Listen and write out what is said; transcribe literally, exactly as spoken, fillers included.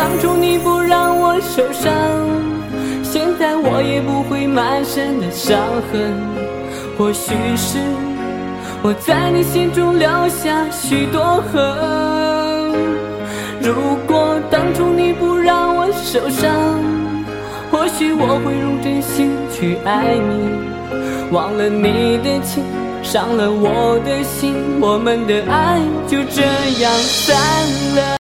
当初你不让我受伤，现在我也不会满身的伤痕。或许是我在你心中留下许多恨。如果当初你不让我受伤，或许我会用真心去爱你，忘了你的情，伤了我的心，我们的爱就这样散了。